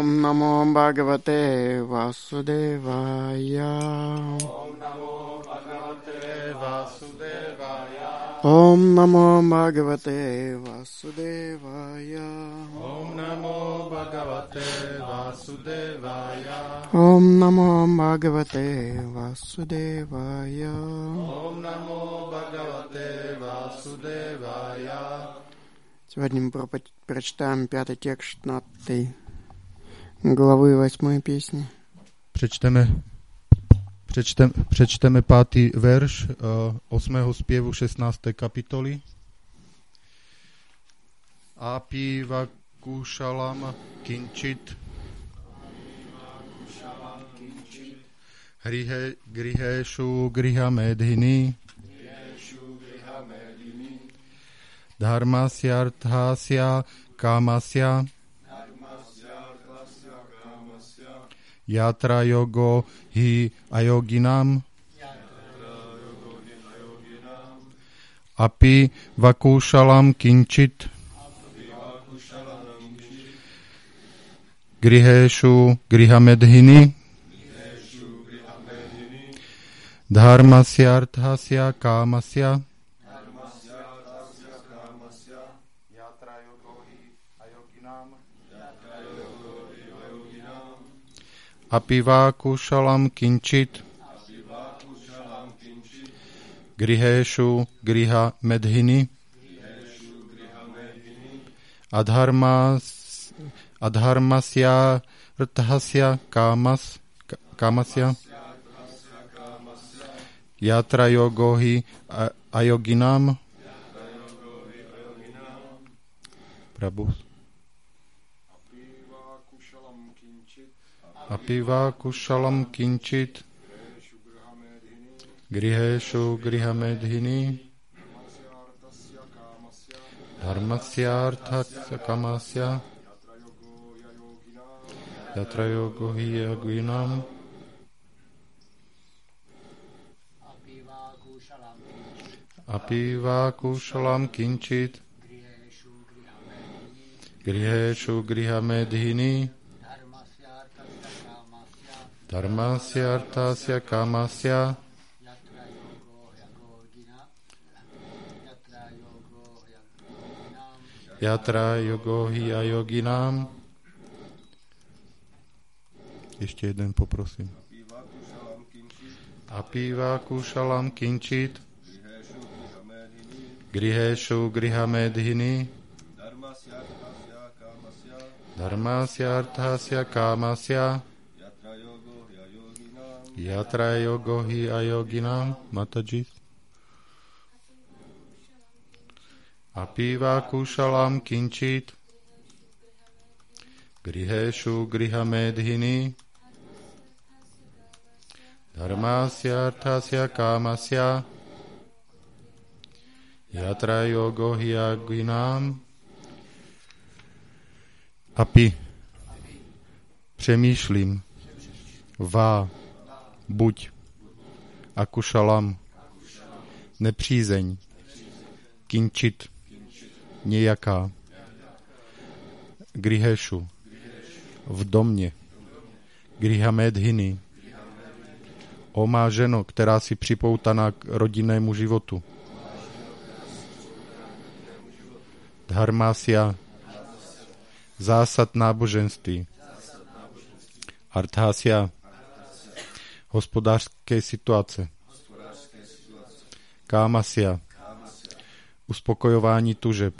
Om Namo Bhagavate Vasudevaya. Om Namo Bhagavate Vasudevaya. Om Namo Bhagavate Vasudevaya. Om Namo Bhagavate Vasudevaya. Om Namo Bhagavate Vasudevaya. Om Namo Bhagavate Vasudevaya. Сегодня мы прочитаем 5 текст 15 главы 8 песни. Přečteme 5. verš 8. spievu 16. kapitoly. Api vakušalam kinčit griheshu grihamedhini dharmasyarthasya kamasya yatra yogo hi ayoginam api vakušalam kinčit griheshu grihamedhini dharmasyarthasya kamasya Apiva kušalam kinčit griheshu griha medhini adharmasya rthasya kamasya yatra yogohi ayoginam Prabhu Apiva kušalam kinčit griheshu grihamedhini dharmasyarthasya kamasya yatra yogohi ayoginam Apiva kušalam kinčit griheshu grihamedhini dharmasyarthasya kamasya yatra yogohi ayoginam. Ešte jeden poprosím. Apiva kušalam kinčit griheshu grihamedhini dharmasyarthasya kamasya yatra yogohi ayoginam. Mataji. Apiva kušalam kinčit griheshu grihamedhini dharmasyarthasya kamasya yatra yogohi ayoginam. Api. Přemýšlím. Vá. Buď. Akušalam. Nepřízeň. Kinčit. Nějaká. Griheshu. V domě. Grihamedhini. O má ženo, která si připoutaná k rodinnému životu. Dharmasya. Zásad náboženství. Arthasya. Hospodářské situace. Kámasya. Uspokojování tužeb.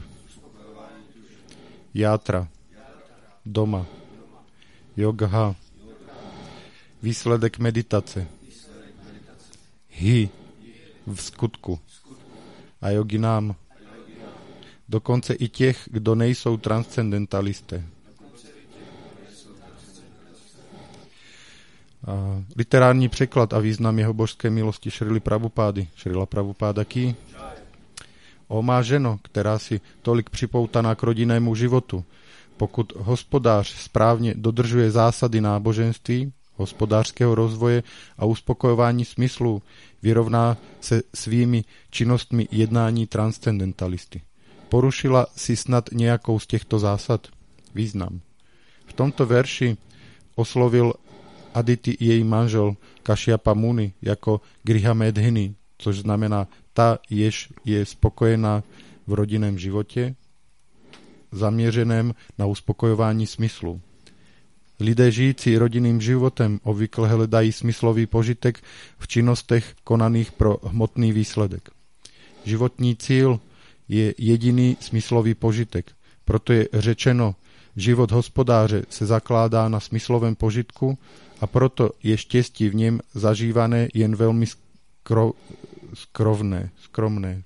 Játra. Doma. Yogha. Výsledek meditace. Hi. V skutku. A yoginám. Dokonce i těch, kdo nejsou transcendentalisté. Literární překlad a význam jeho božské milosti Šrily Prabhupády. Šrila Prabhupáda Ki. O má ženo, která si tolik připoutaná k rodinnému životu, pokud hospodář správně dodržuje zásady náboženství, hospodářského rozvoje a uspokojování smyslů, vyrovná se svými činnostmi jednání transcendentalisty. Porušila si snad nějakou z těchto zásad? Význam. V tomto verši oslovil Aditi její manžel Kašyapa Muni jako Griha Medhini, což znamená ta, jež je spokojená v rodinném životě, zaměřeném na uspokojování smyslu. Lidé žijící rodinným životem obvykle hledají smyslový požitek v činnostech konaných pro hmotný výsledek. Životní cíl je jediný smyslový požitek, proto je řečeno, život hospodáře se zakládá na smyslovém požitku a proto je štěstí v něm zažívané jen velmi skromné.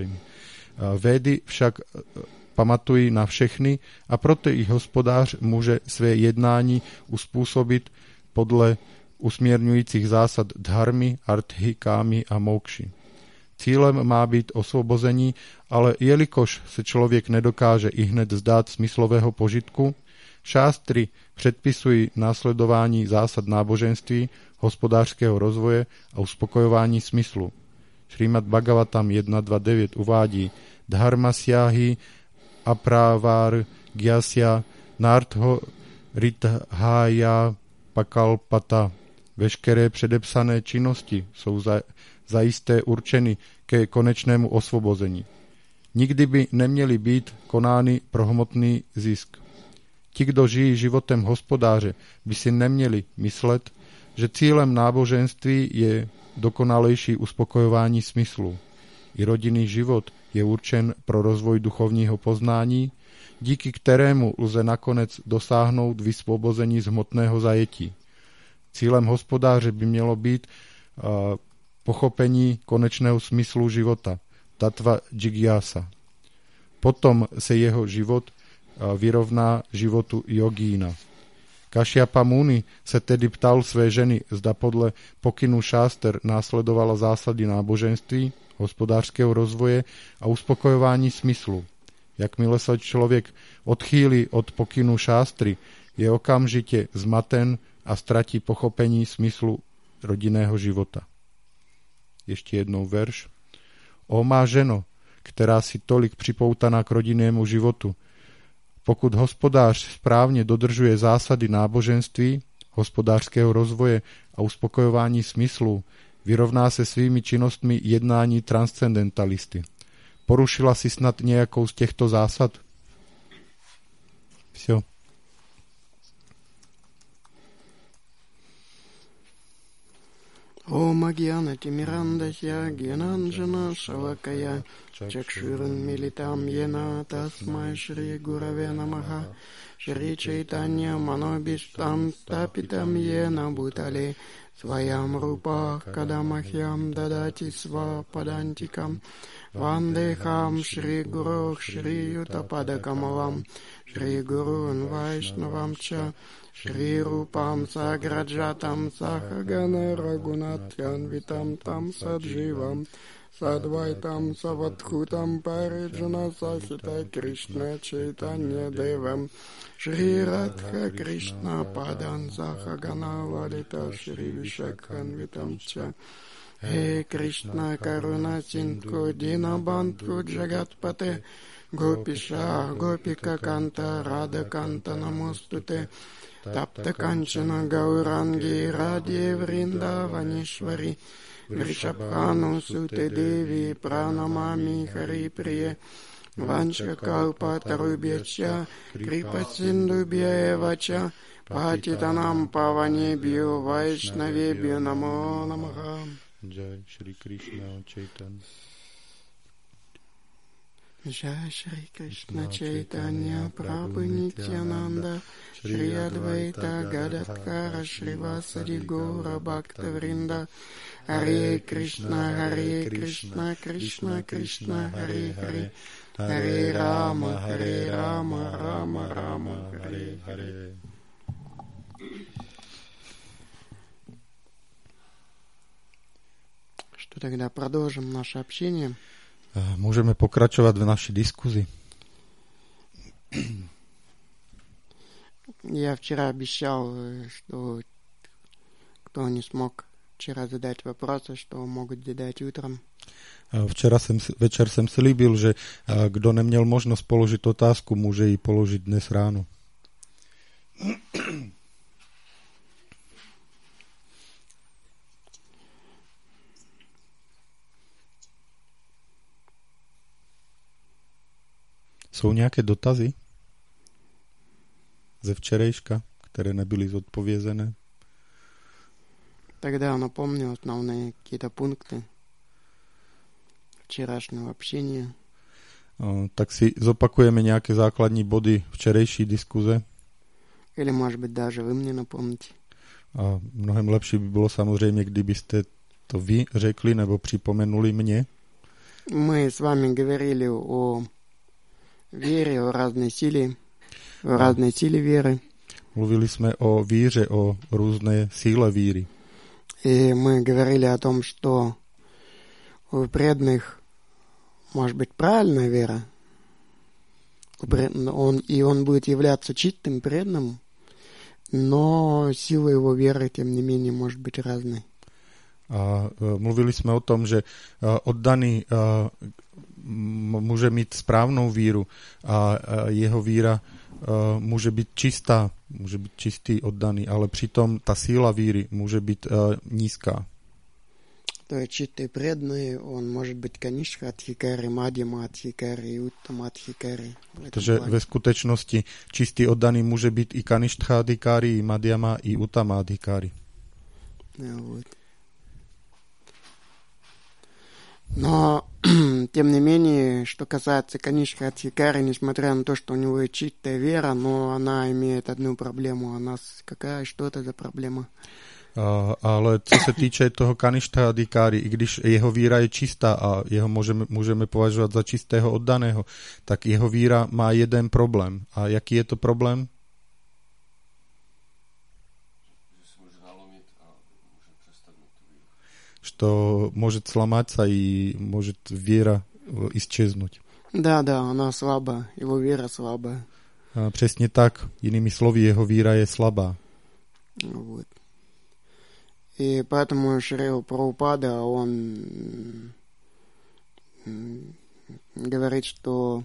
Védy však pamatují na všechny a proto i hospodář může své jednání uspůsobit podle usměrňujících zásad dharmy, arthy, kámy a mokši. Cílem má být osvobození, ale jelikož se člověk nedokáže ihned vzdát smyslového požitku, šástry předpisují následování zásad náboženství, hospodářského rozvoje a uspokojování smyslu. Šrímad Bhagavatam 1.2.9 uvádí dharmasyahi apravar gyasya nartho rithaya pakalpata. Veškeré předepsané činnosti jsou zajisté určeny ke konečnému osvobození. Nikdy by neměly být konány pro hmotný zisk. Ti, kdo žijí životem hospodáře, by si neměli myslet, že cílem náboženství je dokonalejší uspokojování smyslu. I rodinný život je určen pro rozvoj duchovního poznání, díky kterému lze nakonec dosáhnout vysvobození z hmotného zajetí. Cílem hospodáře by mělo být pochopení konečného smyslu života, tattva džigyasa. Potom se jeho život vyrovná životu jogína. Kašyapa Muni se tedy ptal své ženy, zda podle pokynu šáster následovala zásady náboženství, hospodářského rozvoje a uspokojování smyslu. Jakmile se člověk odchýlí od pokynu šástry, je okamžitě zmaten a ztratí pochopení smyslu rodinného života. Ještě jednou verš. O má ženo, která si tolik připoutaná k rodinnému životu, pokud hospodář správně dodržuje zásady náboženství, hospodářského rozvoje a uspokojování smyslu, vyrovná se svými činnostmi jednání transcendentalisty. Porušila si snad nějakou z těchto zásad? Vše. Om Agyana Timirandasya Gyananjana Shalakaya Chakshurun Militam Yena Tasmai Shri Gurave Namaha Shri Chaitanya Manobishtam Tapitam Yena Bhutale Svayam Rupa Kadamahyam Dadati Svapadantikam Vandeham Shri Guru Shri Yutapadakamalam Shri Gurun Vaishnavam Cha Shri Rupam Sagrajatam Sahagana Raghunatyan Vitam Tam Sadjivam Sadvaitam Savadhutam Parijana Sahita Krishna Chaitanya Devam Shri Radha Krishna Padan Sahagana Lalita Shri Vishakhan Vitam Cha He Krishna Karuna Sindhu Dinabandhu Jagatpate Gopisha Gopika Kanta Radha Kanta Namostute Tapta Kanchana Gaurangi Radhe Vrindavaneshwari Vrishabhanu Sute Devi Pranamami Hari Priye Vancha Kalpa Tarubhyacha Kripa Sindhubhya Evacha Patitanam Pavanebhyo Vaishnavebhyo Namo Namaha. Jai Shri Krishna Chaitanya. Jai Shri Krishna Chaitanya Prabhu Nityananda Shri Advaita Gadadhara Shrivasadi Gaura Bhakta Vrinda Hare Krishna Krishna Krishna Hare Hare Hare Rama Rama Rama Hare Hare. Что тогда продолжим наше общение? Můžeme pokračovat v naší diskuzi. Я вчера обещал, что кто не смог вчера задать вопросы, что могут задать утром. Večer jsem slíbil, že kdo neměl možnost položit otázku, může ji položit dnes ráno. Sú nejaké dotazy ze včerejška, které nebyly zodpovězené? Тогда напомню основные какие-то пункты вчерашнего общения. Tak si zopakujeme nejaké základní body včerejší diskuze. Или, может быть, даже вы мне напомните. A mnohem lepší by bylo samozřejmě, kdybyste to vy řekli nebo připomenuli mně. Мы с вами говорили о вере, о разной силе, веры. Mluvili jsme o víře, o různé síle víry. И мы говорили о том, что у преданных может быть правильная вера, он будет являться чистым, преданным, но сила его веры, тем не менее, может быть разной. A mluvili jsme o tom, že oddaný může mít správnou víru a jeho víra může být čistá, může být čistý oddaný, ale přitom ta síla víry může být nízká. То есть чистый преданный, он может быть Канишха Адхикари, Мадьяма Адхикари и Уттама Адхикари. Protože ve skutečnosti čistý oddaný může být i Kaništha Adhikari, i Madhyama, i Uttama Adhikari. Вот. Но, тем не менее, что касается Канишха Адхикари, несмотря на то, что у него чистая вера, но она имеет одну проблему. Что это за проблема? Ale co se týče toho Kaništha Adhikari, i když jeho víra je čistá a jeho můžeme považovat za čistého oddaného, tak jeho víra má jeden problém. A jaký je to problém? Что может сломаться и может вера исчезнуть. Да, она слабая, его вера слабая. Přesně tak, jinými slovy, jeho víra je slabá. Вот. И поэтому Шрила Прабхупада, он говорит, что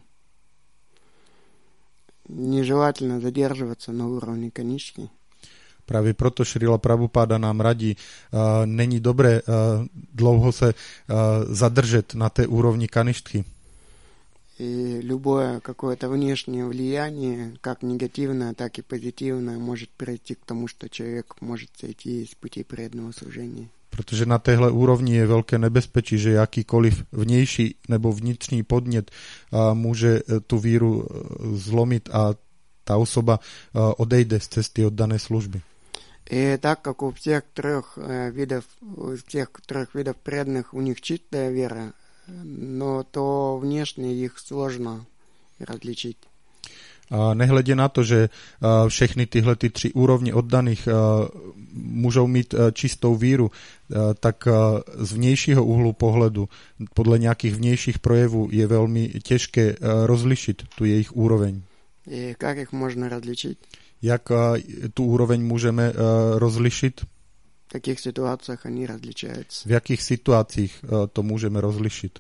нежелательно задерживаться на уровне Канишки. Právě proto Šrila Prabhupáda nám radí, není dobré dlouho se zadržet na té úrovni Kaništky. И любое какое-то внешнее влияние, как негативное, так и позитивное, может прийти к тому, что человек может сойти с пути преданного служения. Protože na téhle úrovni je velké nebezpečí, že jakýkoliv vnější nebo vnitřní podnět může tu víru zlomit a ta osoba odejde z cesty oddané služby. И так как у всех трех видов преданных у них чистая вера, но то внешне их сложно различить. A nehledě na to, že všechny tyhle tři úrovně oddaných můžou mít čistou víru, tak z vnějšího úhlu pohledu, podle nějakých vnějších projevů, je velmi těžké rozlišit tu jejich úroveň. И как их можно различить? Jak tu úroveň můžeme rozlišit? В каких ситуациях они различаются? V jakých situacích to můžeme rozlišit?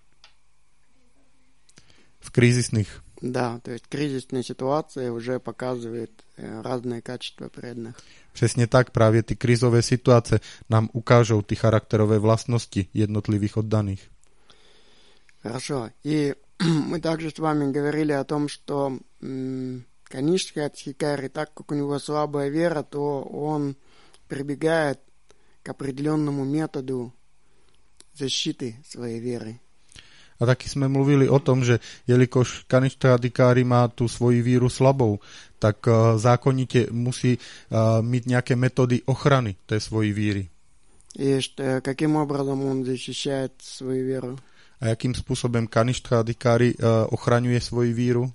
V krizisných. Да, то есть кризисные ситуации уже показывают разные качества преданных. Přesně tak, právě ty krizové situace nám ukážou ty charakterové vlastnosti jednotlivých oddaných. Хорошо. И мы также с вами говорили о том, что Канишка Адхикари, так как у него слабая вера, то он прибегает к определенному методу защиты своей веры. A taky jsme mluvili o tom, že jelikož Kaništha Adhikari má tu svoji víru slabou, tak zákonitě musí mít nějaké metody ochrany té svojí víry. И каким образом он защищает свою веру? A jakým způsobem Kaništha Adhikari ochraňuje svoji víru?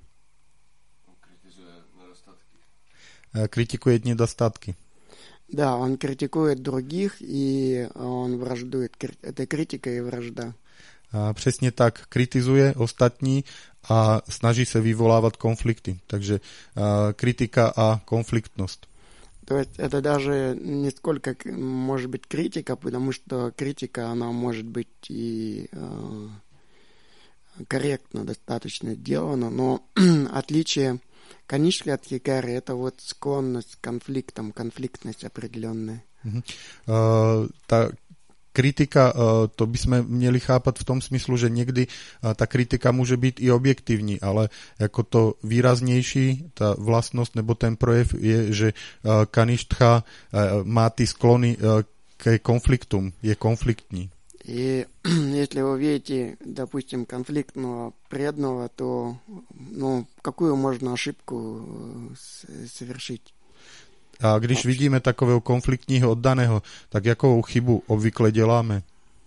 Kritikuje nedostatky. Да, он критикует других, и он враждует. Это критика и вражда. Přesně tak, kritizuje ostatní a snaží se vyvolávat konflikty. Takže kritika a konfliktnost. То есть это даже не сколько может быть критика, потому что критика, она может быть и корректно достаточно сделана, но отличие Канишская тхикари — это вот склонность к конфликтам, конфликтность определенная. Tá kritika, to by sme měli chápat v tom smyslu, že někdy ta kritika může být i objektivní, ale jako to výraznější, ta vlastnost nebo ten projev je, že Kaništcha má ty sklony k konfliktům, je konfliktní. И если вы видите, допустим, конфликтного преданного, то какую можно ошибку совершить? A když vidíme takového konfliktního oddaného, tak jakou chybu obvykle děláme?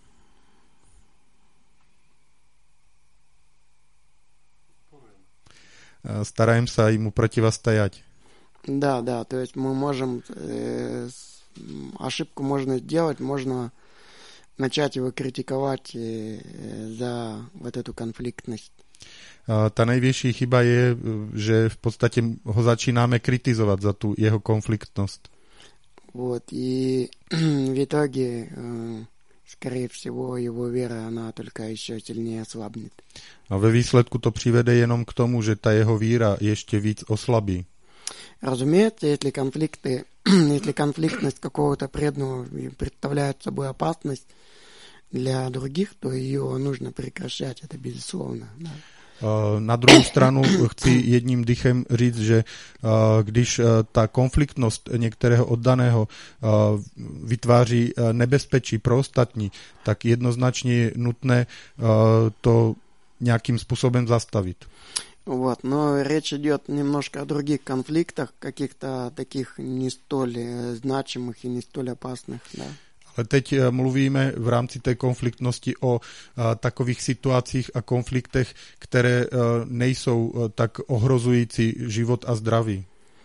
Стараем се ему противостоять. Да, то есть мы можем, ошибку можно сделать, можно начать его критиковать за вот эту конфликтность. Tá najväčší chyba je, že v podstate ho začínáme kritizovať za tú jeho konfliktnosť. Вот, и в итоге, скорее всего, его вера, она только еще сильнее ослабнет. A ve výsledku to přivede jenom k tomu, že ta jeho víra ještě víc oslabí. Разумеется, если конфликтность какого-то преданного представляет собой опасность для других, то ее нужно прекращать, это безусловно. Да. Na druhou stranu chci jedním dychem říct, že když ta konfliktnost některého oddaného vytváří nebezpečí pro ostatní, tak jednoznačně je nutné to nějakým způsobem zastavit. Вот, но речь идет немножко о других конфликтах, каких-то таких не столь значимых и не столь опасных, да. Ale teď mluvíme v rámci té konfliktnosti o takových situacích a konfliktech, které nejsou tak ohrozující život a zdraví.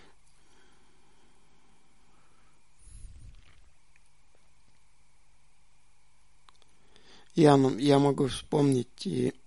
Я могу вспомнить,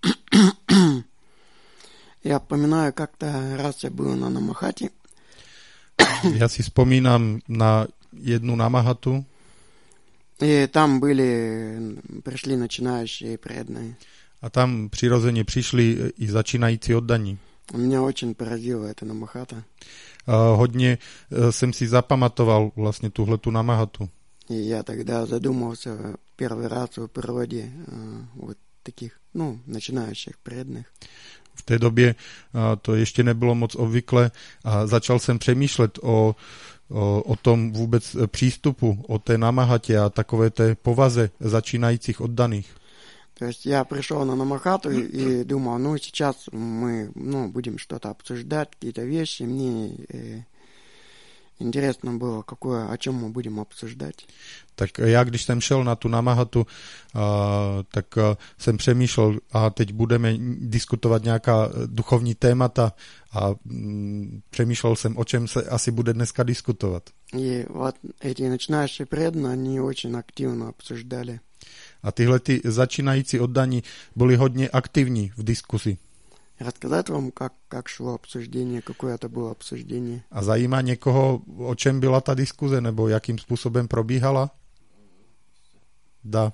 я поминаю, как-то раз я был на Намахате. Já si vzpomínám na jednu Namahatu. И там пришли начинающие преданные. A tam přirozeně přišli i začínající oddaní. Меня очень поразила эта Намахата. Hodně jsem si zapamatoval vlastně tuhletu Namahatu. И я тогда задумался первый раз о природе вот таких, начинающих преданных. V té době to ještě nebylo moc obvykle a začal jsem přemýšlet o tom vůbec přístupu, o té namahatě a takové té povaze začínajících oddaných. То есть я пришел на Намахату и думал, сейчас мы будем что-то обсуждать, какие-то вещи. Мне интересно было, о чем мы будем обсуждать. Tak já, když jsem šel na tu Namahatu, tak jsem přemýšlel, a teď budeme diskutovat nějaká duchovní témata a přemýšlel jsem, o čem se asi bude dneska diskutovat. И вот эти начинающие преданные, они очень активно обсуждали. A tyhle ty začínající oddaní byli hodně aktivní v diskusi. Рассказать вам, как шло обсуждение, какое это было обсуждение? A zajímá někoho, o čem byla ta diskuze, nebo jakým způsobem probíhala? Да.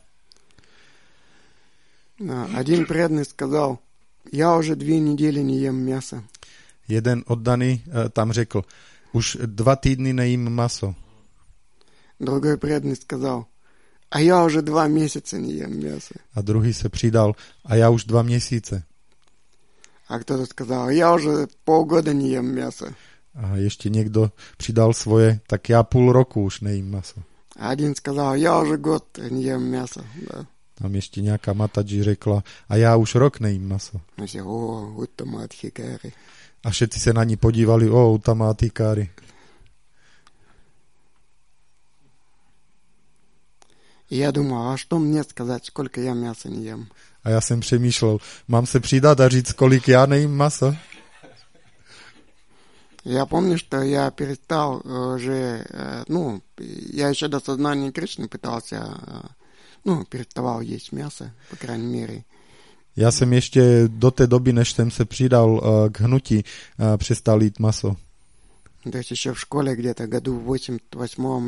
Один преданный сказал, я уже 2 недели не ем мясо. Jeden oddaný tam řekl, už 2 týdny nejím maso. Другой преданный сказал, а я уже 2 месяца не ем мясо. A druhý se přidal, a já už 2 měsíce. А кто-то сказал, я уже полгода не ем мясо. A ještě někdo přidal svoje, tak já 0,5 roku už nejím maso. А один сказал, я уже год не ем мясо. Да. Tam ještě nějaká matadži řekla, a já už rok nejím maso. И все, Уттама Адхикари. A všetci se na ní podívali, Uttama Adhikari. И я думал, а что мне сказать, сколько я мяса не ем? A já jsem přemýšlel, mám se přidat a říct, kolik já nejím maso? Я помню, что я перестал уже, я еще до сознания Кришны пытался, переставал есть мясо, по крайней мере. Já jsem ještě do té doby, než jsem se přidal k hnutí, přestal jít maso. То есть еще в школе где-то году в 88-м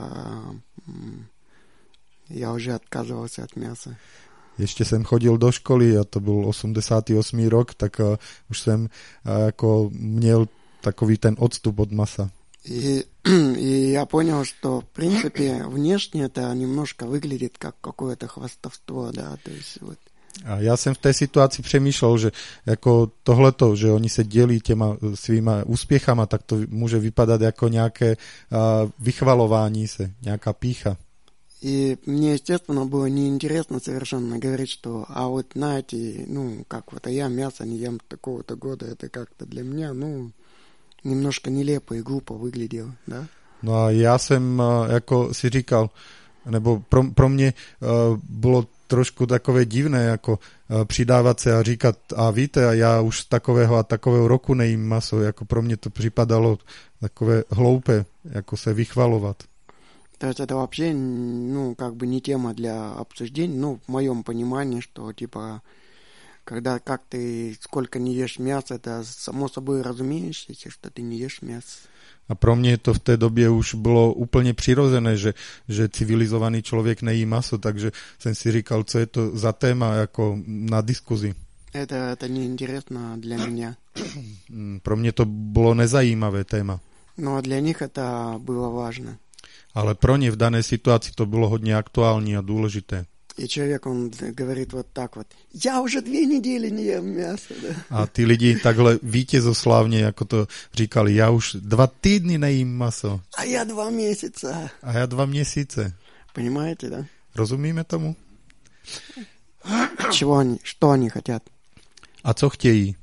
я уже отказывался от мяса. Ještě jsem chodil do školy a to byl 88. rok, tak už jsem jako měl takový ten odstup od masa. И я понял, что, в принципе, внешне это немножко выглядит как какое-то хвастовство, да, то есть вот. A ja som v tej situácii přemýšľal, že ako tohleto, že oni sa delí těma svýma úspěchama, tak to môže vypadať ako nejaké vychvalování se, nejaká pícha. И мне, естественно, было неинтересно совершенно говорить, что, а вот знаете, ну, как вот, а я мясо не ем такого-то года, это как-то для меня, ну, немножко нелепо и глупо выглядело, да? No a ja som ako si říkal, nebo pro mě bylo trošku takové divné, jako přidávat se a říkat, a víte, a já už z takového a takového roku nejím maso, jako pro mě to připadalo takové hloupé, jako se vychvalovat. То есть это вообще, ну, как бы не тема для обсуждения, ну, в моем понимании, что, типа, когда как ты сколько не ешь мяса, это само собой разумеющееся, что ты не ешь мясо. A pro mě to v té době už bylo úplně přirozené, že civilizovaný člověk nejí maso, takže jsem si říkal, co je to za téma jako na diskuzi. Это неинтересно для меня. Pro mě to bylo nezajímavé téma. Но для них это было важно. Ale pro ně v dané situaci to bylo hodně aktuální a důležité. И человек, он говорит вот так вот, я уже 2 недели не ем мясо. Да? A ty lidi takhle vítězoslávně, jako to říkali, já už 2 týdny nejím maso. А я 2 месяца. A já 2 měsíce. Понимаете, да? Rozumíme tomu? Что они хотят? A co chtějí?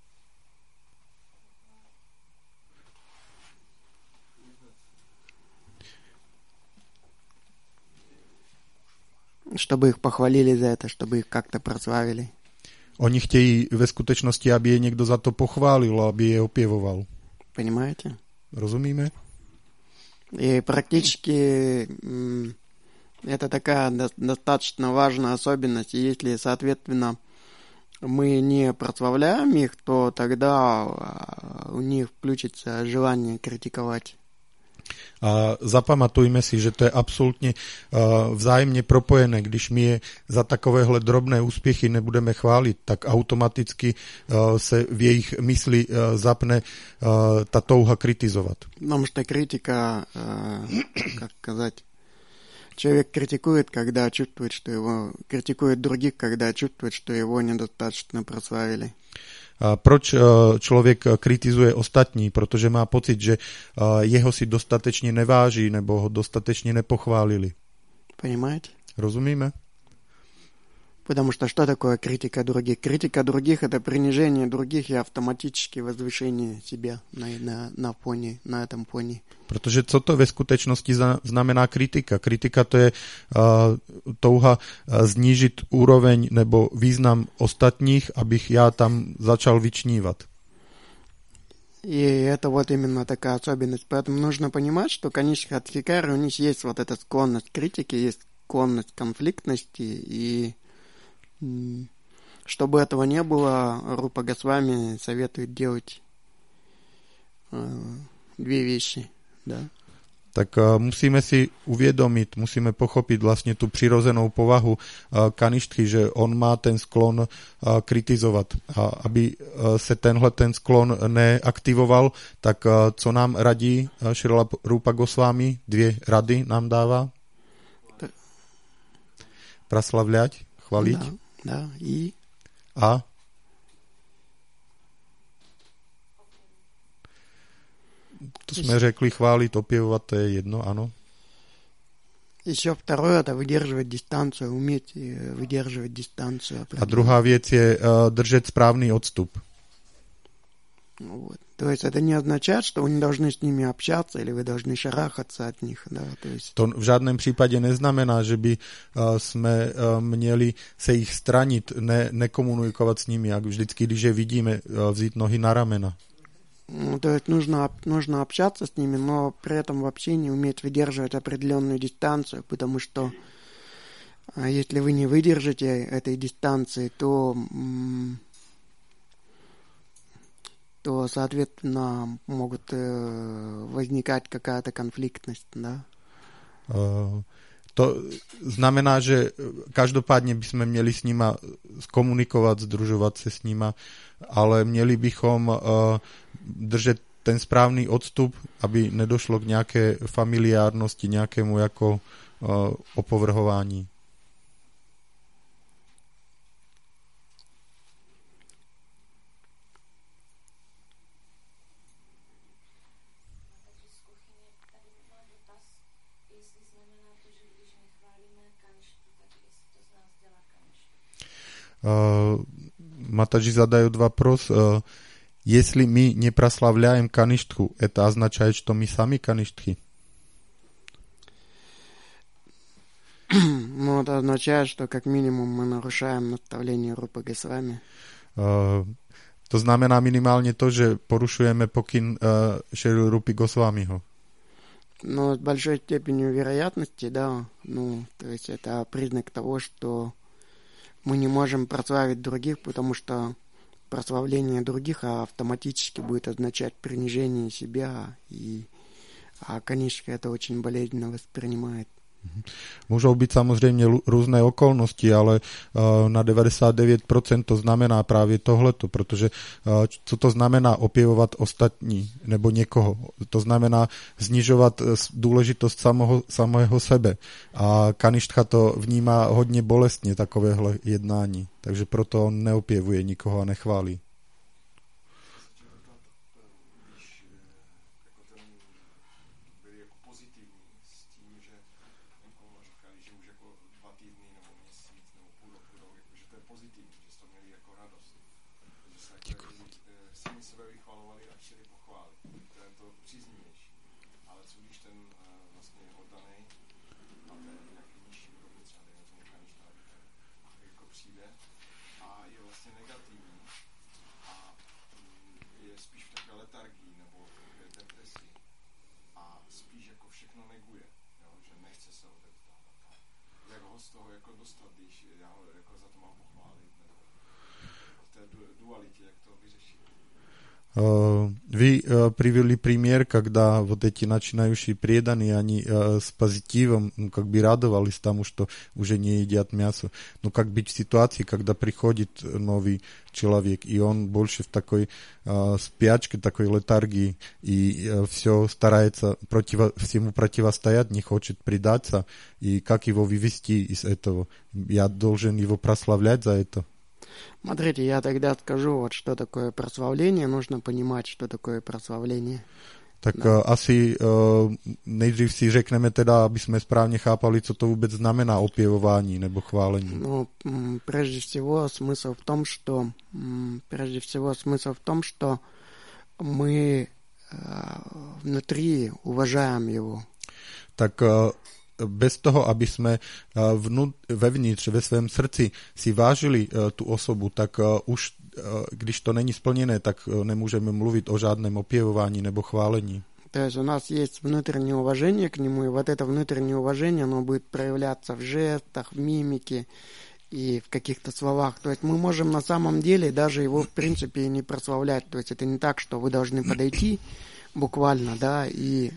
Чтобы их pохвалили за это, чтобы их как-то прославили. Oni chtějí ve skutečnosti, aby je někdo za to pochválil, aby je opěvoval. Понимаете? Rozumíme? И практически это такая достаточно важная особенность. И если, соответственно, мы не прославляем их, то тогда у них включится желание критиковать. A zapamatujme si, že to je absolutně vzájemně propojené. Když my je za takovéhle drobné úspěchy nebudeme chválit, tak automaticky se v jejich mysli zapne ta touha kritizovat. Потому что критика, как сказать, человек критикует, когда чувствует, что его критикует других, когда чувствует, что его недостаточно прославили. Proč člověk kritizuje ostatní? Protože má pocit, že jeho si dostatečně neváží nebo ho dostatečně nepochválili. Понимаете? Розумíme? Потому что такое критика других? Критика других – это принижение других и автоматически возвышение себя на этом фоне. Protože co to ve skutečnosti znamená kritika? Kritika to je touha znížit úroveň nebo význam ostatních, abych já tam začal vyčnívat. И это вот именно такая особенность. Поэтому нужно понимать, что, конечно, от хикари у них есть вот эта склонность к критике, есть склонность к конфликтности, и чтобы этого не было, Рупа Госвами советует делать 2 вещи. Да. Tak musíme si uvědomit, musíme pochopit vlastně tu přirozenou povahu Kaništky, že on má ten sklon kritizovat. A aby se ten sklon neaktivoval, tak co nám radí Šrila Rupa Goswami? 2 rady nám dává? Praslavľať, chvaliť. Да, и? A? To jsme řekli, chválit, opěvovat, to je jedno, ano. Еще второе – это выдерживать дистанцию, уметь выдерживать дистанцию. A druhá věc je držet správný odstup. Вот. То есть это не означает, что вы не должны с ними общаться или вы должны шарахаться от них. Да? То есть... To v žádném případě neznamená, že by jsme měli se jich stranit, nekomunikovat s nimi, jak vždycky, když je vidíme, vzít nohy na ramena. То есть нужно общаться с ними, но при этом в общении уметь выдерживать определенную дистанцию, потому что если вы не выдержите этой дистанции, то соответственно, могут возникать какая-то конфликтность, да? To znamená, že každopádně bychom měli s nima komunikovat, združovat se s nima, ale měli bychom držet ten správny odstup, aby nedošlo k nejaké familiárnosti, nejakému jako opovrhování. Матаджи задает вопрос, если мы не прославляем каништху, это означает, что мы сами каништхи? Ну, это означает, что как минимум мы нарушаем наставление Рупы Госвами. To znamená minimálne to, že porušujeme pokyn Šrily Rupy Gosvámiho. Ну, с большой степенью вероятности, да. Ну, то есть это признак того, что мы не можем прославить других, потому что прославление других автоматически будет означать принижение себя, а Канишка это очень болезненно воспринимает. Môžu byť samozrejme rôzne okolnosti, ale na 99% to znamená práve tohleto, pretože co to znamená opievovať ostatní nebo niekoho? To znamená znižovať dôležitosť samého sebe. A Kaništcha to vníma hodne bolestne takovéhle jednání, takže proto on neopievuje nikoho a nechválí. Вы привели пример, когда вот эти начинающие преданные, они с позитивом, как бы радовались тому, что уже не едят мясо. Но как быть в ситуации, когда приходит новый человек, и он больше в такой спячке, такой летаргии, и все старается всему противостоять, не хочет предаться, и как его вывести из этого? Я должен его прославлять за это? Смотрите, я тогда скажу, вот что такое прославление. Нужно понимать, что такое прославление. Tak asi nejdřív si řekneme teda, aby jsme správně chápali, co to vůbec znamená opěvování nebo chválení. Ну, прежде всего смысл в том, что мы внутри уважаем его. Tak bez toho, aby sme vevnitř, ve svém srdci si vážili tu osobu, tak už, když to není splněné, tak nemůžeme mluvit o žádném opěvování nebo chválení. То есть у нас есть внутреннее уважение к нему, и вот это внутреннее уважение, оно будет проявляться в жестах, в мимике и в каких-то словах. То есть мы можем на самом деле даже его, в принципе, и не прославлять. То есть это не так, что вы должны подойти буквально, да, и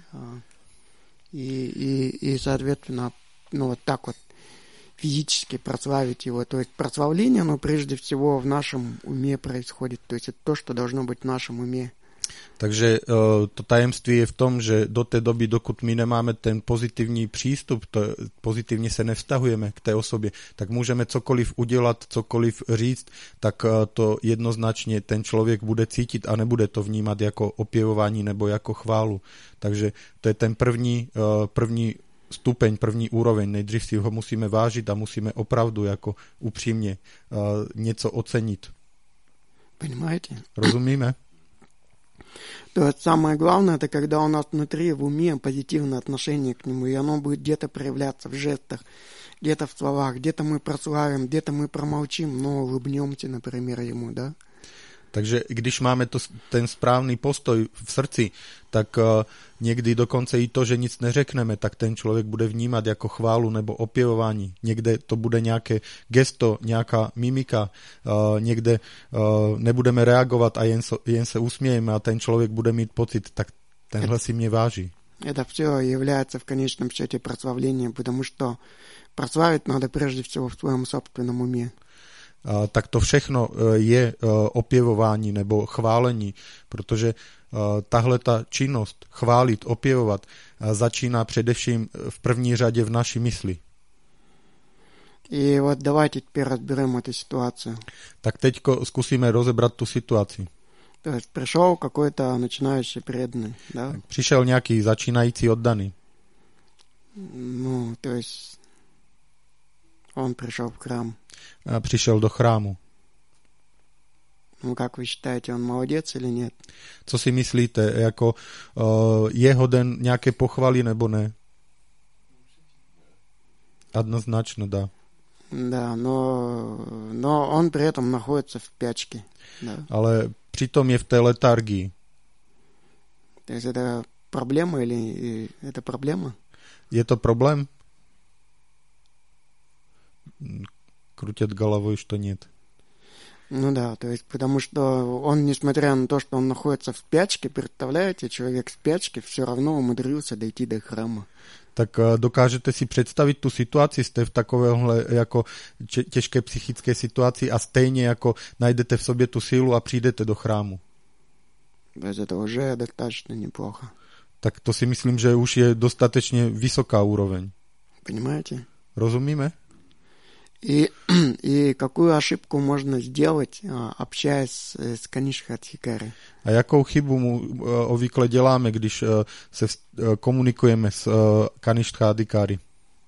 соответственно, ну, вот так вот физически прославить его. То есть прославление, оно прежде всего в нашем уме происходит. То есть это то, что должно быть в нашем уме. Takže to tajemství je v tom, že do té doby, dokud my nemáme ten pozitivní přístup, pozitivně se nevztahujeme k té osobě, tak můžeme cokoliv udělat, cokoliv říct, tak to jednoznačně ten člověk bude cítit a nebude to vnímat jako opěvování nebo jako chválu. Takže to je ten první stupeň, první úroveň. Nejdřív si ho musíme vážit a musíme opravdu jako upřímně něco ocenit. Понимаете? Rozumíme? То есть самое главное, это когда у нас внутри в уме позитивное отношение к нему, и оно будет где-то проявляться в жестах, где-то в словах, где-то мы прославим, где-то мы промолчим, но улыбнемся, например, ему, да? Takže když máme ten správný postoj v srdci, tak někdy dokonce i to, že nic neřekneme, tak ten člověk bude vnímat jako chválu nebo opěvování. Někde to bude nějaké gesto, nějaká mimika, někde nebudeme reagovat a jen se usmějeme a ten člověk bude mít pocit, tak tenhle si mě váží. Это все является в конечном счете прославлением, потому что прославить надо прежде всего в своем собственном уме. Tak to všechno je opěvování nebo chválení, protože tahle ta činnost chválit, opěvovat začíná především v první řadě v naší mysli. И вот давайте теперь разберем эту ситуацию. Tak teďko zkusíme rozebrat tu situaci. То есть пришел какой-то начинающий преданный, да? Přišel nějaký začínající oddaný. Ну, то есть он пришел в храм. Přišel do chrámu. Ну, как вы считаете, он молодец или нет? Co si myslíte, jako je hoden nějaké pochvaly nebo ne? Однозначно, да. Да, но он при этом находится в спячке. Да. Ale přitom je v té letargii. То есть это проблема или это проблема? Je to problém? Крутят головой, что нет. Ну да, то есть потому что он, несмотря на то, что он находится в спячке, представляете, человек в спячке все равно умудрился dojти do chrámu. Tak dokážete si představit tu situaci, jste v takovéhle jako těžké psychické situaci a stejně jako najdete v sobě tu sílu a přijdete do chrámu. To už je dostatečně neplохо. Tak to si myslím, že už je dostatečně vysoká úroveň. Понимаете? Rozumíme? И какую ошибку можно сделать, общаясь с Канишха Адхикари? A jakou chybu mu obvykle děláme, když se komunikujeme s Kaniška Adhikari?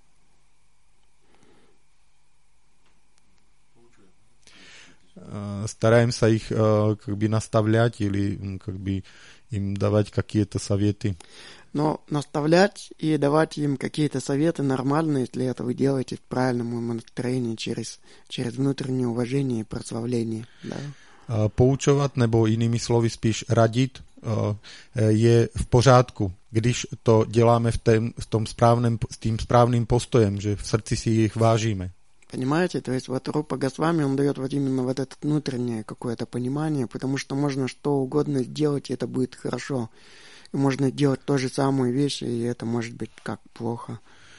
Стараем се их как бы наставлять или как бы им давать какие-то советы. Но наставлять и давать им какие-то советы нормально, если это вы делаете в правильном настроении через внутреннее уважение и прославление. Да? Poučovat nebo jinými slovy spíš radit je v pořádku, když to děláme v tom správném, s tím správným postojem, že v srdci si jich vážíme. Понимаете, то есть вот Рупа Госвами, он дает вот именно вот это внутреннее какое-то понимание, потому что можно что угодно сделать, и это будет хорошо. И можно делать то же самую вещь, и это может быть как плохо.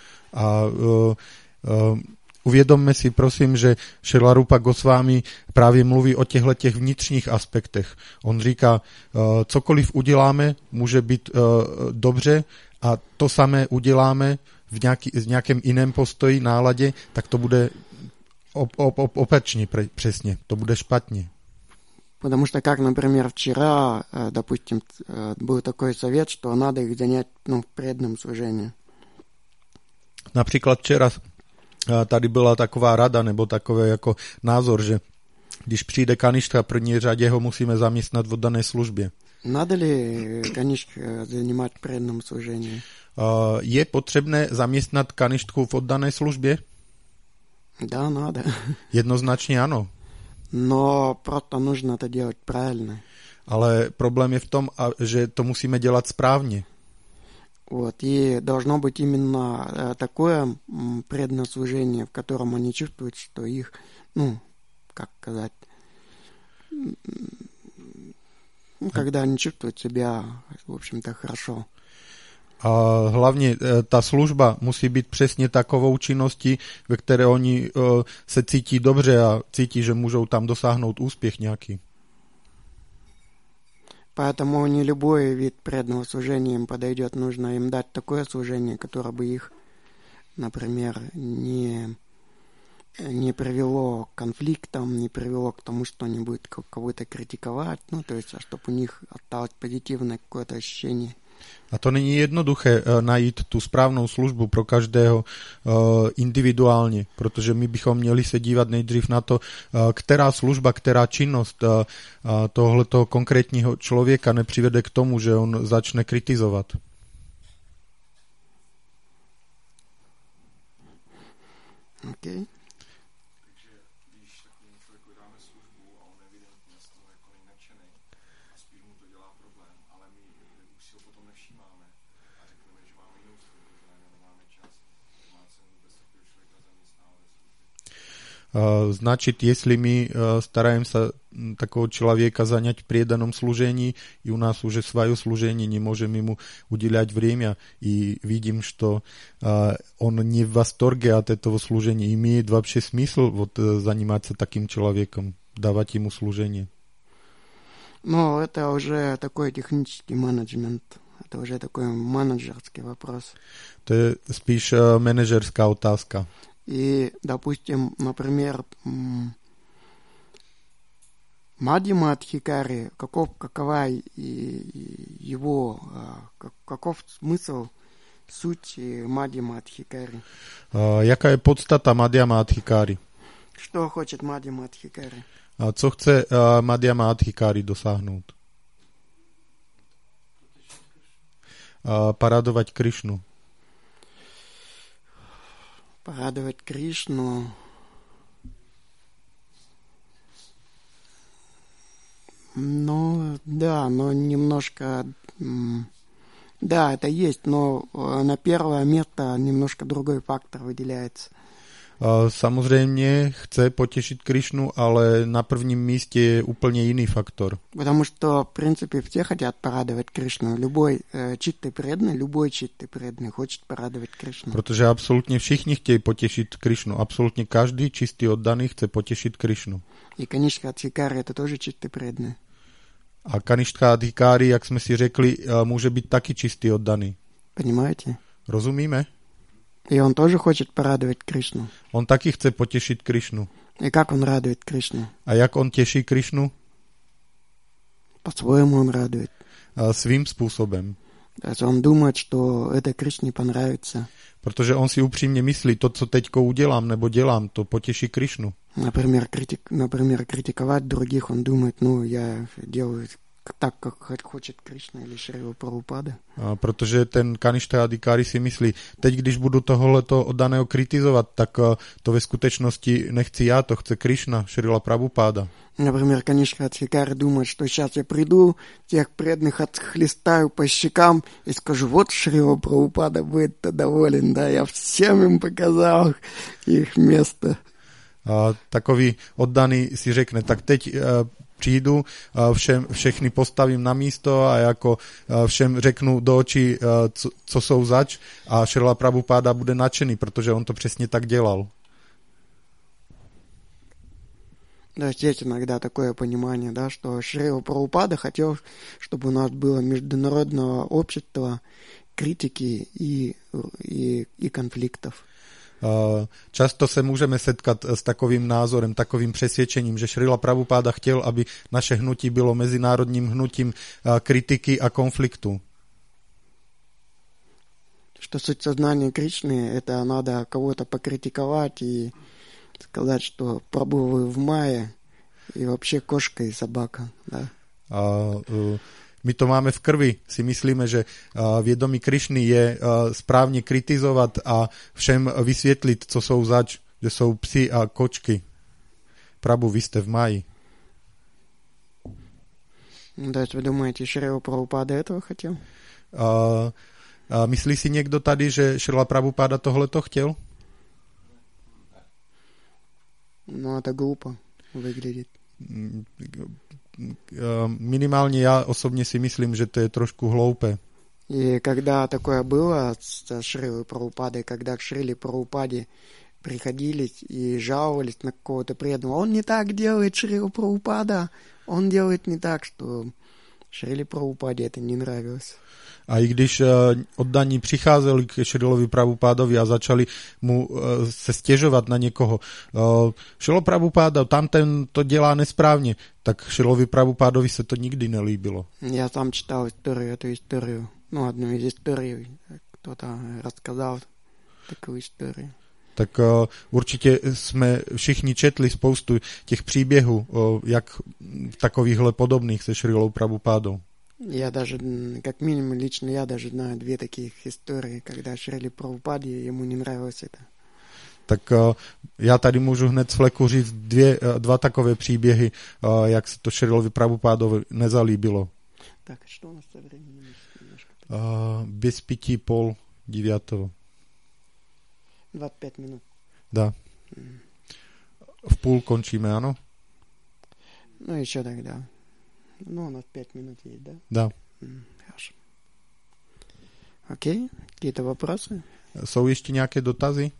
Uvědomme si, prosím, že Šrila Rupa Goswami právě mluví o těchto vnitřních aspektech. On říká, cokoliv uděláme, může být dobře a to samé uděláme v nějakém jiném postoji, náladě, tak to bude opačně přesně, to bude špatně. Потому что, как, например, вчера, допустим, был такой совет, что надо их занять в преданном служении. Například včera tady byla taková rada nebo takové jako názor, že když přijde Kaniška v první řadě, ho musíme zaměstnat v oddané službě. Надо ли Канишка занимать в преданном служении? Je potřebné zaměstnat Kanišku v oddané službě? Да, надо. Jednoznačně ano. Но просто нужно это делать правильно. Ale problém je v tom, že to musíme dělat správně. Вот, и должно быть именно такое преданное служение, в котором они чувствуют, что их, как сказать, когда они чувствуют себя, в общем-то, хорошо. A hlavně ta služba musí být přesně takovou činností, ve které oni se cítí dobře a cítí, že můžou tam dosáhnout úspěch nějaký. Поэтому не любой вид преданного служения им подойдет. Нужно им дать такое служение, которое бы их, например, не привело к конфликтам, не привело к тому, что они будут кого-то критиковать, то есть, чтобы у них осталось позитивное какое-то ощущение. A to není jednoduché najít tu správnou službu pro každého individuálně, protože my bychom měli se dívat nejdřív na to, která služba, která činnost tohoto konkrétního člověka nepřivede k tomu, že on začne kritizovat. Okay. Значит, если мы стараемся такого человека занять в преданном служении, и у нас уже свое служение, не можем ему уделять время, и видим, что он не в восторге от этого служения, имеет вообще смысл заниматься таким человеком, давать ему служение? Но это уже такой технический менеджмент. Это уже такой менеджерский вопрос. To je spíš manažerská otázka. И, допустим, например, Мадхьяма Адхикари, какова его, каков смысл, суть Мадхьяма Адхикари? Jaká je podstata Madhyama Adhikári? Что хочет Мадхьяма Адхикари? Co chce Madhyama Adhikári dosáhnout? Paradovať Krišnu. Порадовать Кришну. Ну, да, но немножко... Да, это есть, но на первое место немножко другой фактор выделяется. Samozrejme chce potešiť Krišnu, ale na prvním míste je úplne iný faktor. Потому что, в принципе, все хотят порадовать Кришну. Любой чистый преданный хочет порадовать Кришну. Pretože absolútne všichni chtějí potešiť Krišnu. Absolútne každý čistý oddaný chce potešiť Krišnu. И Канишка Адхикари это тоже чистый преданный. A Kaniška Adhikári, jak sme si řekli, môže byť taký čistý oddaný. Понимаете? Rozumíme? И он тоже хочет порадовать Кришну. On taky chce potešiť Krišnu. И как он радует Кришну? A jak on teší Krišnu? По-своему он радует. Svým spôsobom. То есть он думает, что это Кришне понравится. Protože on si upřímne myslí, to, co teďko udělám nebo dělám, to poteší Krišnu. Например, критиковать других, он думает, ну, я делаю tak, как хочет Krishna или Šrila Prabhupada. Protože ten Kaniška Adhikári si myslí, teď když budu toholeto oddaného kritizovat, tak to ve skutečnosti nechci já, to chce Krishna, Šrila Prabhupada. Например, Канишка Адхикари думает, что сейчас я приду, тех преданных отхлестаю по щекам и скажу, вот Шрила Прабхупада будет доволен, да, я всем им показал их место. Takový oddaný si řekne, tak teď přijdu, všechny postavím na místo a jako všem řeknu do očí, co jsou zač, a Šrila Prabhupada bude nadšený, protože on to přesně tak dělal. Да, есть иногда такое понимание, да, что Шрила Прабхупада хотел, чтобы у нас было международное общество критики и конфликтов. Často se můžeme setkat s takovým názorem, takovým přesvědčením, že Šrila Prabhupada chtěl, aby naše hnutí bylo mezinárodním hnutím kritiky a konfliktu. Что суть сознания Кришны, это надо кого-то покритиковать и сказать, что Прабху вы в мае и вообще кошка и собака, да. My to máme v krvi. Si myslíme, že vědomí Krišny je správně kritizovat a všem vysvětlit, co jsou zač, že jsou psi a kočky. Prabhu, vy jste v máji. То есть вы думаете, Шрила Прабхупада этого хотел? Myslí si někdo tady, že Šrila Prabhupada tohleto chtěl? Ну, это глупо выглядит. Minimálně já osobně si myslím, že to je trošku hloupé. И когда такое было с Шрилой Прабхупадой, когда к Шриле Прабхупаде приходили и жаловались на какого-то преданного, он не так делает, Шрила Прабхупада, он делает не так, что Шриле Прабхупаде это не нравилось. A i když oddaní přicházeli k Šrilovi Prabhupádovi a začali mu se stěžovat na někoho, Šrilo Prabhupáda, tamten to dělá nesprávně, tak Šrilovi Prabhupádovi se to nikdy nelíbilo. Я сам читал эту историю, ну, одну из историй, кто-то рассказал такую историю. Tak určitě jsme všichni četli spoustu těch příběhů, jak takovýchhle podobných se Šrilou Prabhupádou. Я даже, как минимум, лично я даже знаю две таких истории, когда Шриле Прабхупаде ему не нравилось это. Tak já tady můžu hned z fleku říct dva takové příběhy, jak se to Šrilovi Prabhupádovi nezalíbilo. Tak, что у нас со временем? Bez 8:30. 25 minut. Da. V půl končíme, ano? Ну, еще тогда. Ну, у нас 5 минут есть, да? Da. Хорошо. Окей, какие-то вопросы? Jsou ještě nějaké dotazy?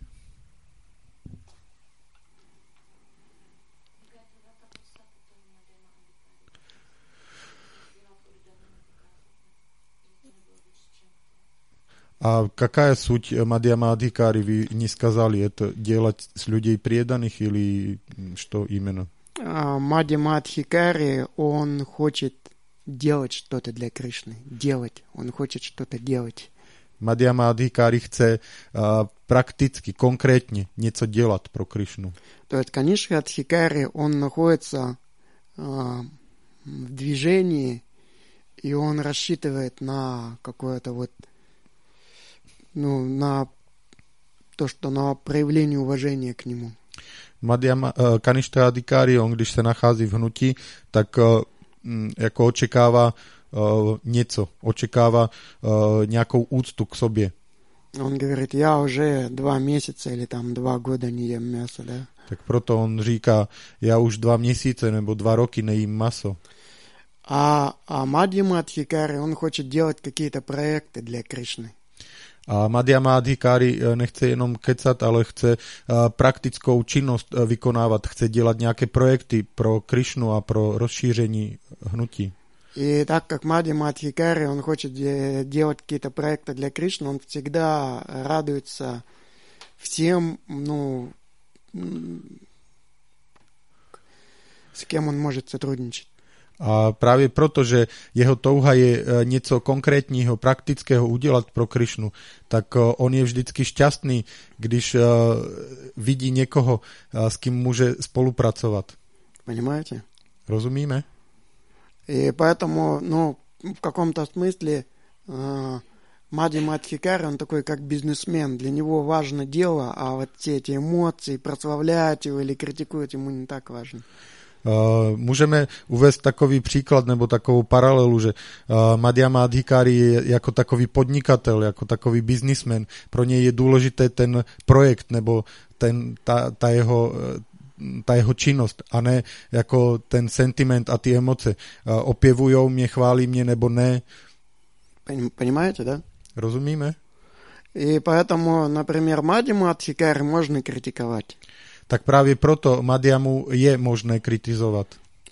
А какая суть Мадьяма Адхикари, вы не сказали, это делать с людей преданных или что именно? Мадьяма Адхикари, он хочет делать что-то для Кришны. Он хочет что-то делать. Madhyama Adhikari chce практически, конкретно něco делать про Кришну. То есть Канишка Адхикари, он находится в движении, и он рассчитывает на какое-то вот, на то, что на проявление уважения к нему. Kanishka Adhikari, on když se nachází v hnutí, tak jako očekává něco, očekává nějakou úctu k sobě. Он говорит, я уже 2 месяца или там 2 года не ем мясо, да? Tak proto on říká, já už 2 měsíce nebo 2 roky nejím maso. А Мадьяма Адхикари, он хочет делать какие-то проекты для Кришны. A Madhyama Adhikari nechce jenom kecat, ale chce praktickou činnost vykonávat, chce dělat nějaké projekty pro Krishnu a pro rozšíření hnutí. И так как Мадьяма Адхикари, он хочет делать какие-то проекты для Кришны, он всегда радуется всем, с кем он может сотрудничать. A právě proto, že jeho touha je něco konkrétního, praktického udělat pro Krishnu, tak on je vždycky šťastný, když vidí někoho, s kým může spolupracovat. Понимаете? Rozumíme? И поэтому, в каком-то смысле Мадьяма Адхикари, он такой как бизнесмен. Для него важно дело, а вот все эти эмоции, прославлять его или критикуют, ему не так важно. Můžeme uvést takový příklad nebo takovou paralelu, že Madhyama Adhikari je jako takový podnikatel, jako takový biznismen. Pro něj je důležité ten projekt nebo ta jeho činnost a ne jako ten sentiment a ty emoce. Opěvujou mě, chválí mě nebo ne. Понимаете, да? Rozumíme? И поэтому, например, Мадьяму Адхикари можно критиковать. Tak právě proto Madhyamu je možné kritizovat.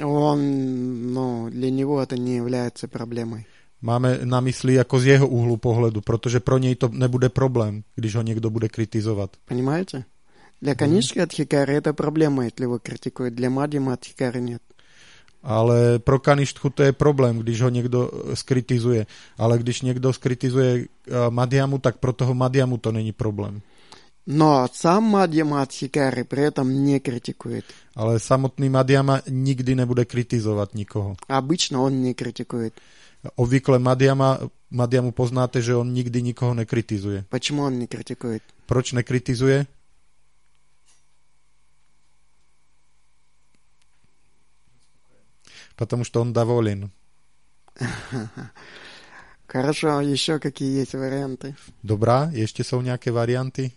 Для него это не является проблемой. Máme na mysli jako z jeho úhlu pohledu, protože pro něj to nebude problém, když ho někdo bude kritizovat. Понимаете? Для Канишки Адхикари это проблема, если его критикуют. Для Мадьямы Адхикари нет. Ale pro Kaništchu to je problém, když ho někdo skritizuje. Ale když někdo skritizuje Madhyamu, tak pro toho Madhyamu to není problém. Но сам Мадьяма Адхикари при этом не критикует. Ale samotný Madhyama nikdy nebude kritizovat nikoho. Обычно он не критикует. Obvykle Madhyamu poznáte, že on nikdy nikoho nekritizuje. Почему он не критикует? Proč nekritizuje? Потому что он доволен. Хорошо, еще какие есть варианты? Dobrá, ještě jsou nějaké varianty?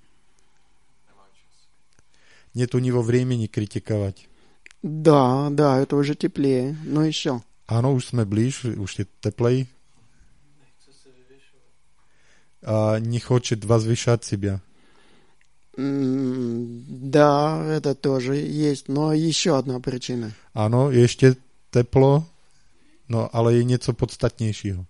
Нет у него времени критиковать. Да, это уже теплее. Но еще. Áno, už jsme blíž, už je teplej. A не хочет возвышать себя. Да, это тоже есть, но еще одна причина. Áno, je ještě teplo, no ale je něco podstatnějšího.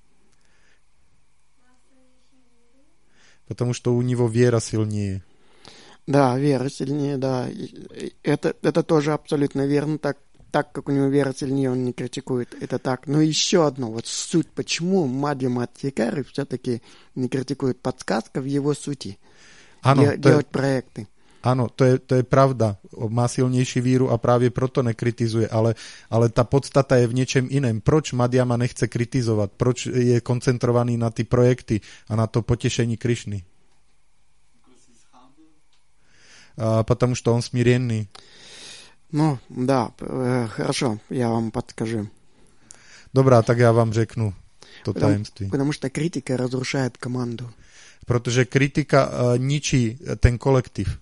Потому что у него вера сильнее. Да, вера сильнее, да. Это тоже абсолютно верно. Так как у него вера сильнее, он не критикует. Это так. Но еще одно, вот суть, почему Мадьяма Адхикари все-таки не критикует, подсказка в его сути. Делать проекты. Áno, to je pravda. Má silnější víru a právě proto nekritizuje, ale ta podstata je v něčem jiném. Proč Madhyama nechce kritizovat? Proč je koncentrovaný na ty projekty a na to potěšení Krišny? Потому что он смиренный. Да, хорошо, я вам подскажу. Dobrá, tak já vám řeknu to tajemství. Потому что критика разрушает команду. Protože kritika ničí ten kolektiv.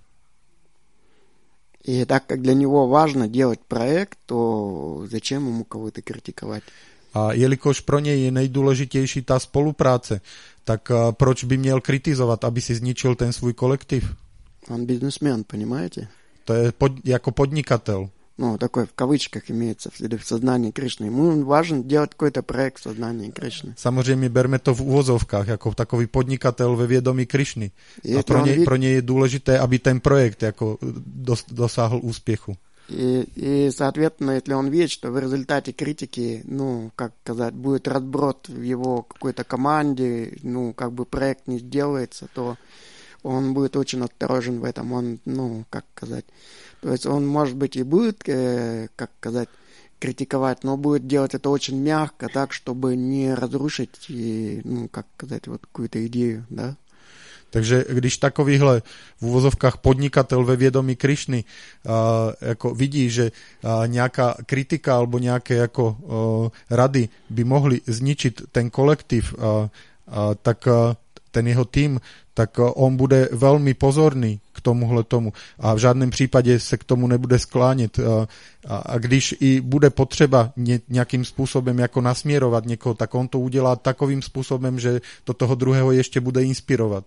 И так как для него важно делать проект, то зачем ему кого-то критиковать? A jelikož pro něj je nejdůležitější ta spolupráce, tak proč by měl kritizovat, aby si zničil ten svůj kolektiv? Он бизнесмен, понимаете? To je jako podnikatel. ну, такой в кавычках имеется в сознании Кришны. Ему важно делать какой-то проект в сознании Кришны. Samozřejmě berme to v úvozovkách, jako takový podnikatel ve vědomí Krišny. A pro něj je důležité, aby ten projekt jako dosáhl úspěchu. И, соответственно, если он видит, что в результате критики, ну, как сказать, будет разброд в его какой-то команде, ну, как бы проект не сделается, то он будет очень осторожен в этом. Он, ну, как сказать, то есть он, может быть, и будет, как сказать, критиковать, но будет делать это очень мягко, так, чтобы не разрушить, и, ну, как сказать, вот какую-то идею, да. Takže když takovýhle v uvozovkách podnikatel ve vědomí Krišny jako vidí, že nějaká kritika alebo nějaké jako rady by mohly zničit ten kolektiv, tak ten jeho tým, tak on bude velmi pozorný k tomuhle tomu a v žádném případě se k tomu nebude sklánět. A když i bude potřeba nějakým způsobem jako nasměrovat někoho, tak on to udělá takovým způsobem, že to toho druhého ještě bude inspirovat.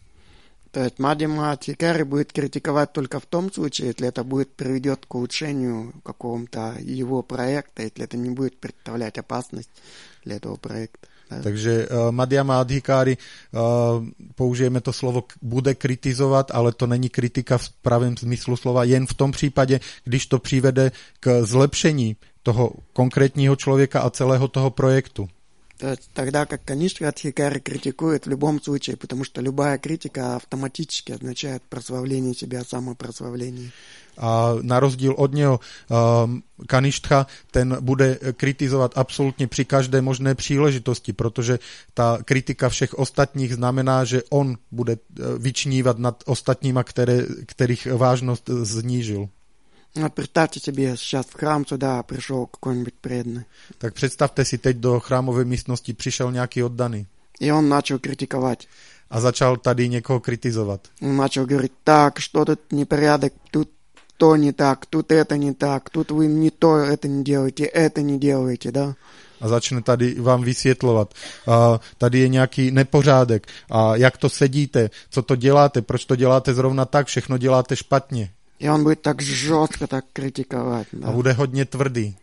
То есть Мадхьяма Адхикари будет критиковать только в том случае, если это приведет к улучшению какого-то его проекта, если это не будет представлять опасность для этого проекта. Да? Takže Madhyama Adhikári, použijeme to slovo, bude kritizovat, ale to není kritika v pravém smyslu slova, jen v tom případě, když to přivede k zlepšení toho konkrétního člověka a celého toho projektu. Тогда как Канишка Адхикари критикует в любом случае, потому что любая критика автоматически означает прославление себя, самопрославление. A na rozdíl od něho Kaništcha, ten bude kritizovat absolutně při každé možné příležitosti, protože ta kritika všech ostatních znamená, že on bude vyčnívat nad ostatníma, kterých vážnost znížil. Вот представьте себе, сейчас в храм сюда пришел какой-нибудь преданный. Tak představte si, teď do chrámové místnosti přišel nějaký oddaný. И он начал критиковать. A začal tady někoho kritizovat. Он начал говорить, так, что тут непорядок, тут то не так, тут это не так, тут вы не то, это не делаете, да? A začne tady vám vysvětlovat. Tady je nějaký nepořádek. A jak to sedíte, co to děláte, proč to děláte zrovna tak, všechno děláte špatně. И он будет так жестко так критиковать. Да. A bude hodně tvrdý.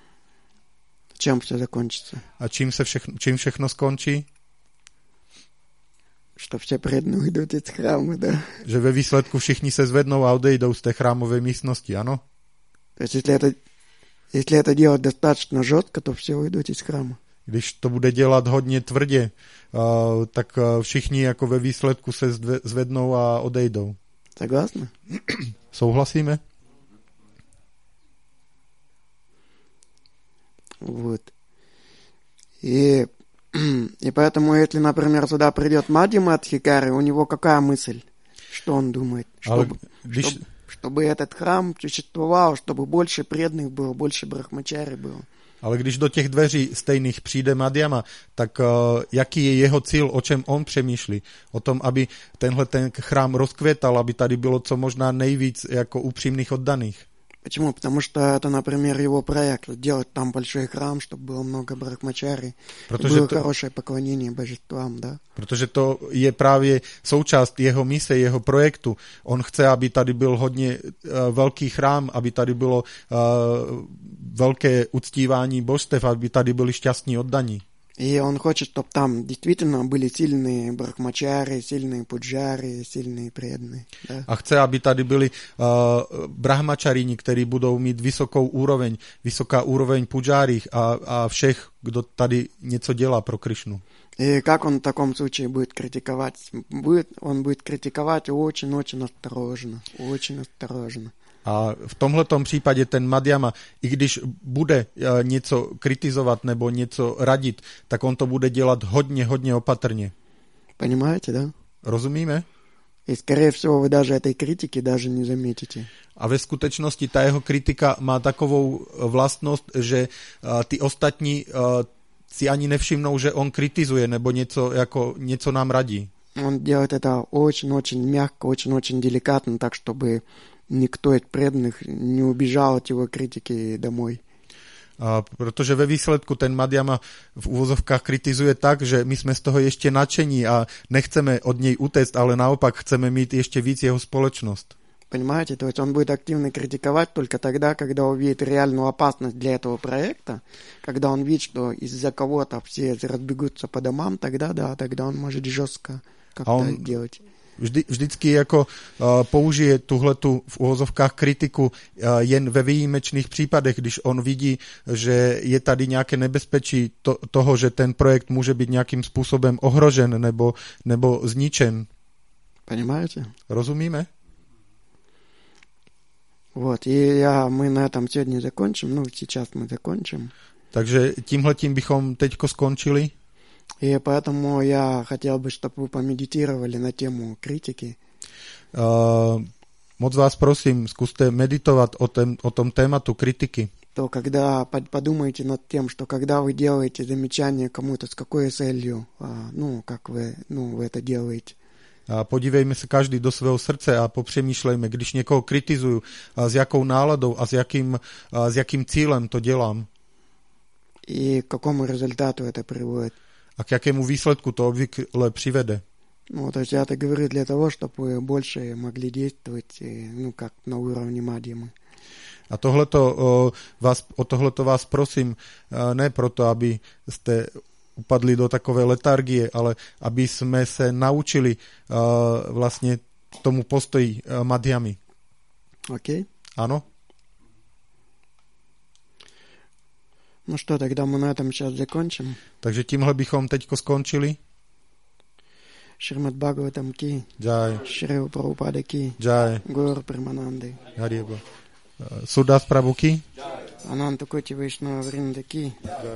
Чем все закончится? A čím všechno skončí? Что все преданные уйдут из храма, да. Že ve výsledku všichni se zvednou a odejdou z té chrámové místnosti, ano? То есть если это делать достаточно жестко, то все уйдут из храма. Když to bude dělat hodně tvrdě, tak všichni jako ve výsledku se zvednou a odejdou. Согласны? Souhlasíme? Вот. И поэтому, если, например, сюда придет Мадхьяма Адхикари, у него какая мысль? Что он думает? Чтобы этот храм существовал, чтобы больше преданных было, больше брахмачари было. Ale když do těch dveří stejných přijde Madhyama, tak jaký je jeho cíl, o čem on přemýšlí? O tom, aby ten chrám rozkvětal, aby tady bylo co možná nejvíc jako upřímných oddaných. Почему? Потому что это, например, его проект. Делать там большой храм, чтобы было много брахмачари. Было хорошее поклонение божествам, да? Protože to je právě součást jeho mise, jeho projektu. On chce, aby tady byl hodně velký chrám, aby tady bylo velké uctívání božstev, aby tady byli šťastní oddaní. И он хочет, чтобы там действительно были сильные брахмачари, сильные пуджари, сильные преданные. Да? A chce, aby tady byli brahmačarini, kteří budou mít vysoká úroveň pudžári a všech, kdo tady něco dělá pro Krišnu. И как он в таком случае будет критиковать? Он будет критиковать очень-очень осторожно, очень осторожно. A v tomhletom případě ten Madhyama, i když bude něco kritizovat nebo něco radit, tak on to bude dělat hodně opatrně. Понимаете, да? Rozumíme? И, скорее всего, вы даже этой критики даже не заметите. A ve skutečnosti ta jeho kritika má takovou vlastnost, že ty ostatní si ani nevšimnou, že on kritizuje nebo něco nám radí. Он делает это очень-очень мягко, очень-очень деликатно, так, чтобы никто из преданных не убежал от его критики домой. Protože ve výsledku ten Madhyama v uvozovkách kritizuje tak, že my jsme z toho ještě nadšení a nechceme od něj utéct, ale naopak chceme mít ještě víc jeho společnost. Понимаете? То есть он будет активно критиковать только тогда, когда увидит реальную опасность для этого проекта, когда он видит, что из-за кого-то все разбегутся по домам, тогда да, тогда он может жестко как-то делать. Vždycky jako použije tuhletu v uvozovkách kritiku jen ve výjimečných případech, když on vidí, že je tady nějaké nebezpečí toho, že ten projekt může být nějakým způsobem ohrožen nebo zničen. Понимаете? Rozumíme? Вот, и мы на этом сегодня закончим, сейчас мы закончим. Takže tímhletím bychom teďko skončili. И поэтому я хотел бы, чтобы вы помедитировали на тему критики. Moc vás prosím, zkuste meditovat o tom tématu kritiky. То когда подумайте над тем, что когда вы делаете замечание кому-то, с какой целью, как вы это делаете. A podívejme se každý do svého srdce a popřemýšlejme, když někoho kritizuju, s jakou náladou a s jakým cílem to dělám. И к какому результату это приводит. A k jakému výsledku to obvykle přivede. То есть я это говорю для того, чтобы вы больше могли действовать, как на уровне мадьямы. A o tohleto vás prosím, ne proto, aby jste upadli do takové letargie, ale aby jsme se naučili vlastně tomu postoji madhyamy. Окей. Ano? Ну что, тогда мы на этом сейчас закончим. Takže tímhle bychom teďko skončili. Шримад Бхагаватам ки. Jai. Шрила Прабхупада ки. Jai. Гаур Премананды. Haribo. Surdas Prabhu ki. Ананта Коти Вайшнава Вринда ки.